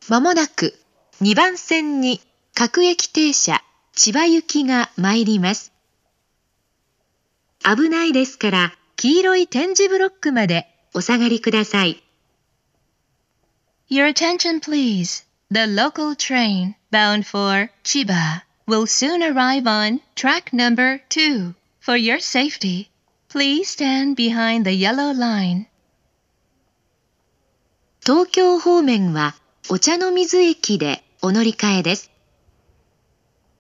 まもなく2番線に各駅停車千葉行きが参ります。危ないですから黄色い点字ブロックまでお下がりください。 Your attention please. The local train bound for Chiba will soon arrive on track number 2. For your safety, please stand behind the yellow line. 東京方面はお茶の水駅でお乗り換えです。